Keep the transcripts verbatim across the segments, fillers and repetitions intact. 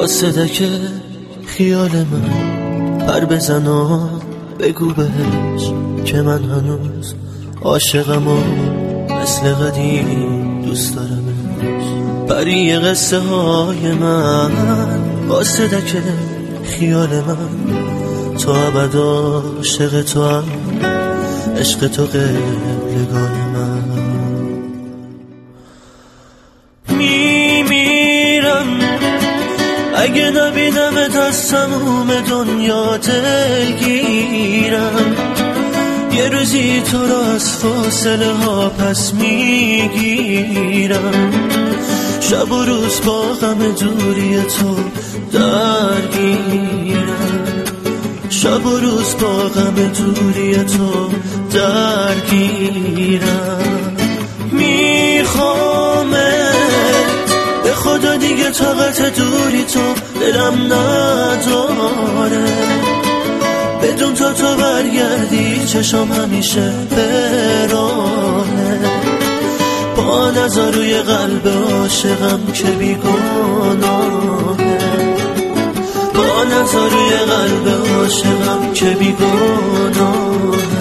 صدک خیال من پر بزن و بگو بهش که من هنوز عاشقم و مثل قدیم دوست دارمش. پری قصه های من با صدک خیال من تو ابد عاشق تو هم عشق تو قبلگاه من. میمیرم اگه نبینمت از تموم دنیا دلگیرم. یه روزی تو را از فاصله ها پس میگیرم. شب و روز با غم دوری تو درگیرم. شب و روز با غم دوری تو درگیرم. میخوامت به خدا دیگه طاقت دوری تو دلم نداره. بدون تا تو برگردی چشم همیشه براهه. با نظر روی قلب عاشقم که بیگناهه. با نظر روی قلب عاشقم که بیگناهه.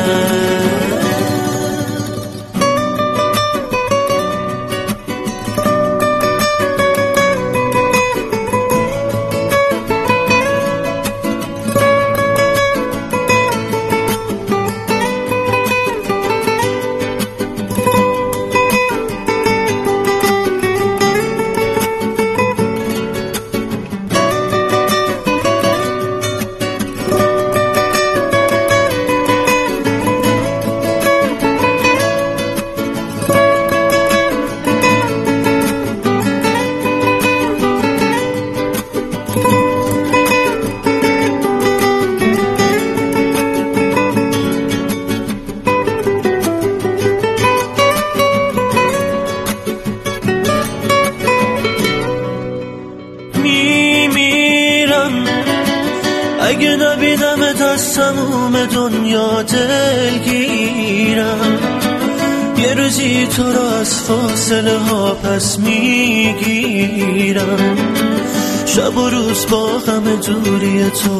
اگه نبینمت از تموم دنیا دلگیرم. یه روزی تو را از فاصله ها پس میگیرم. شب و روز با غم دوری تو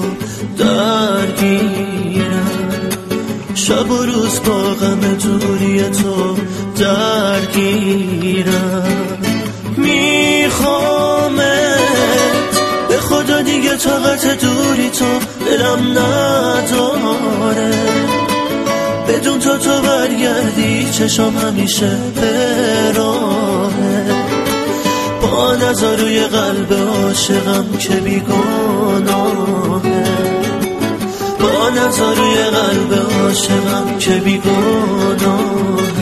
درگیرم. شب و روز با غم دوری تو درگیرم. میخوامت به خدا دیگه طاقت دوری تو دلم نداره. بدون تا تو برگردی چشم همیشه براهه. با نظر روی قلب عاشقم که بیگناهه. با نظر روی قلب عاشقم که بیگناهه.